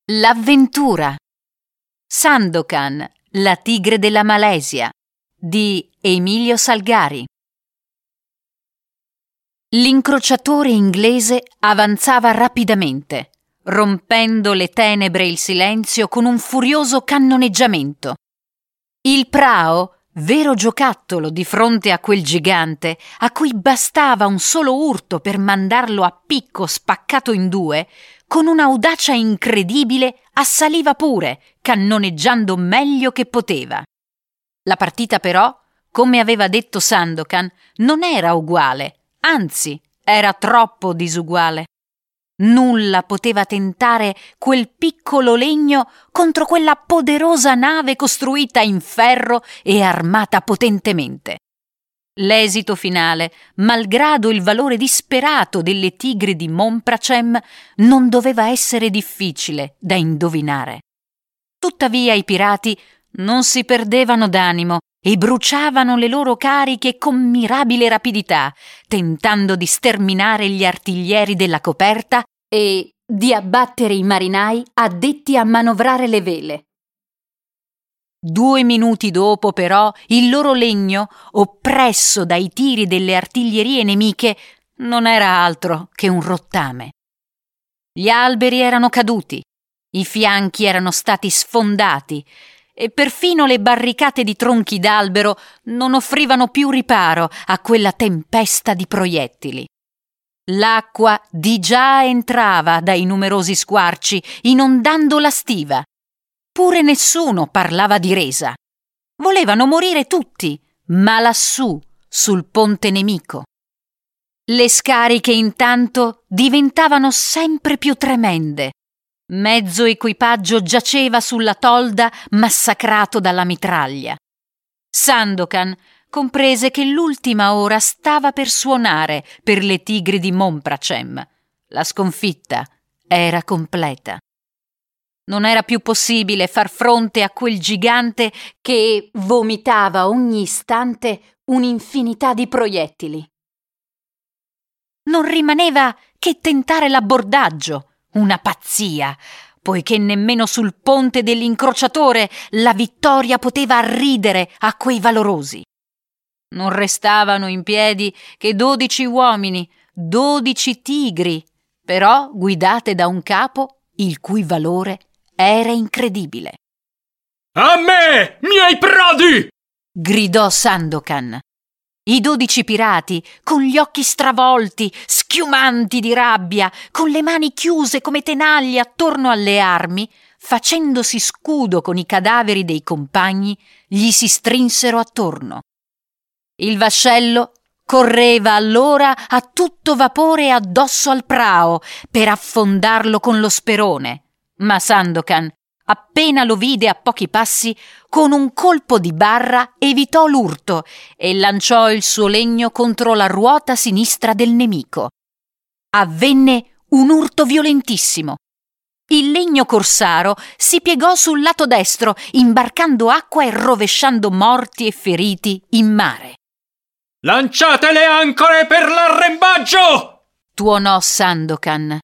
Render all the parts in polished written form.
L'avventura. Sandokan, la tigre della Malesia di Emilio Salgari. L'incrociatore inglese avanzava rapidamente, rompendo le tenebre e il silenzio con un furioso cannoneggiamento. Il prao, vero giocattolo di fronte a quel gigante, a cui bastava un solo urto per mandarlo a picco spaccato in due, con un'audacia incredibile assaliva pure, cannoneggiando meglio che poteva. La partita però, come aveva detto Sandokan, non era uguale, anzi, era troppo disuguale. Nulla poteva tentare quel piccolo legno contro quella poderosa nave costruita in ferro e armata potentemente. L'esito finale, malgrado il valore disperato delle tigri di Monpracem, non doveva essere difficile da indovinare. Tuttavia i pirati non si perdevano d'animo e bruciavano le loro cariche con mirabile rapidità, tentando di sterminare gli artiglieri della coperta e di abbattere i marinai addetti a manovrare le vele. 2 minuti dopo, però, il loro legno, oppresso dai tiri delle artiglierie nemiche, non era altro che un rottame. Gli alberi erano caduti, i fianchi erano stati sfondati e perfino le barricate di tronchi d'albero non offrivano più riparo a quella tempesta di proiettili. L'acqua di già entrava dai numerosi squarci, inondando la stiva. Pure nessuno parlava di resa. Volevano morire tutti, ma lassù, sul ponte nemico. Le scariche intanto diventavano sempre più tremende. Mezzo equipaggio giaceva sulla tolda massacrato dalla mitraglia. Sandokan comprese che l'ultima ora stava per suonare per le tigri di Monpracem. La sconfitta era completa. Non era più possibile far fronte a quel gigante che vomitava ogni istante un'infinità di proiettili. Non rimaneva che tentare l'abbordaggio, una pazzia, poiché nemmeno sul ponte dell'incrociatore la vittoria poteva arridere a quei valorosi. Non restavano in piedi che 12 uomini, 12 tigri, però guidate da un capo il cui valore era incredibile. A me, miei prodi! Gridò Sandokan. I 12 pirati, con gli occhi stravolti, schiumanti di rabbia, con le mani chiuse come tenaglie attorno alle armi, facendosi scudo con i cadaveri dei compagni, gli si strinsero attorno. Il vascello correva allora a tutto vapore addosso al prao per affondarlo con lo sperone, ma Sandokan, appena lo vide a pochi passi, con un colpo di barra evitò l'urto e lanciò il suo legno contro la ruota sinistra del nemico. Avvenne un urto violentissimo. Il legno corsaro si piegò sul lato destro, imbarcando acqua e rovesciando morti e feriti in mare. Lanciate le ancore per l'arrembaggio! Tuonò Sandokan.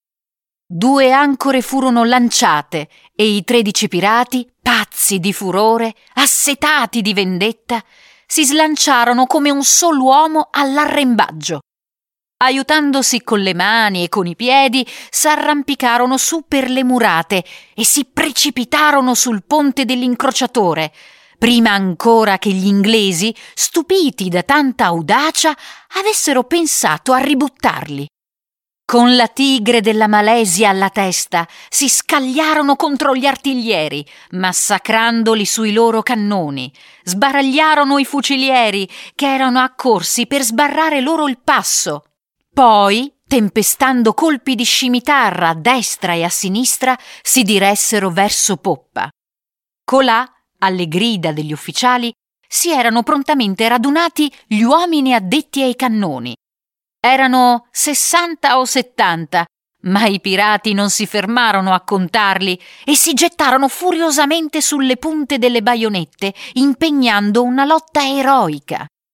2 ancore furono lanciate e i 13 pirati, pazzi di furore, assetati di vendetta, si slanciarono come un solo uomo all'arrembaggio. Aiutandosi con le mani e con i piedi, s'arrampicarono su per le murate e si precipitarono sul ponte dell'incrociatore, prima ancora che gli inglesi, stupiti da tanta audacia, avessero pensato a ributtarli. Con la tigre della Malesia alla testa si scagliarono contro gli artiglieri, massacrandoli sui loro cannoni. Sbaragliarono i fucilieri che erano accorsi per sbarrare loro il passo. Poi, tempestando colpi di scimitarra a destra e a sinistra, si diressero verso poppa. Colà, alle grida degli ufficiali, si erano prontamente radunati gli uomini addetti ai cannoni. Erano 60 o 70, ma i pirati non si fermarono a contarli e si gettarono furiosamente sulle punte delle baionette, impegnando una lotta eroica.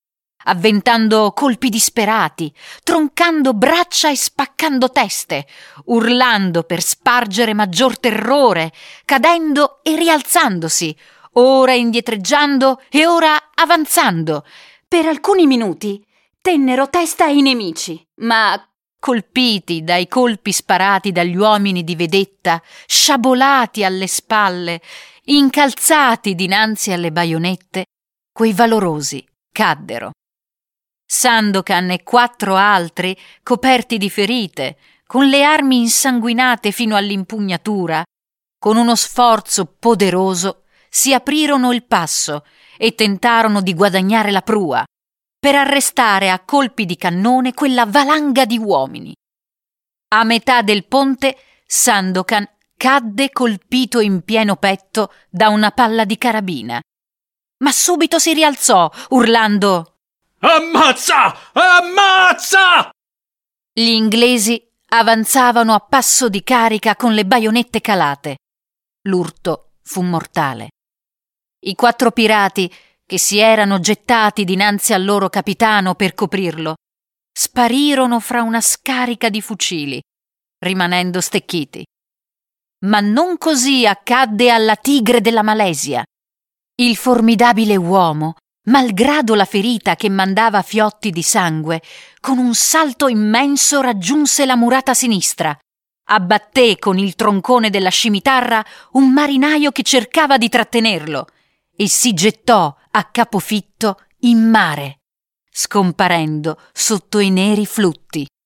avventando colpi disperati, troncando braccia e spaccando teste, urlando per spargere maggior terrore, cadendo e rialzandosi, ora indietreggiando e ora avanzando. Per alcuni minuti tennero testa ai nemici, ma colpiti dai colpi sparati dagli uomini di vedetta, sciabolati alle spalle, incalzati dinanzi alle baionette, quei valorosi caddero. Sandokan e 4 altri, coperti di ferite, con le armi insanguinate fino all'impugnatura, con uno sforzo poderoso si aprirono il passo e tentarono di guadagnare la prua, per arrestare a colpi di cannone quella valanga di uomini. A metà del ponte Sandokan cadde colpito in pieno petto da una palla di carabina, ma subito si rialzò urlando: Ammazza! Ammazza! Gli inglesi avanzavano a passo di carica con le baionette calate. L'urto fu mortale. I 4 pirati, che si erano gettati dinanzi al loro capitano per coprirlo, sparirono fra una scarica di fucili, rimanendo stecchiti. Ma non così accadde alla tigre della Malesia. Il formidabile uomo, malgrado la ferita che mandava fiotti di sangue, con un salto immenso raggiunse la murata sinistra, abbatté con il troncone della scimitarra un marinaio che cercava di trattenerlo e si gettò a capofitto in mare, scomparendo sotto i neri flutti.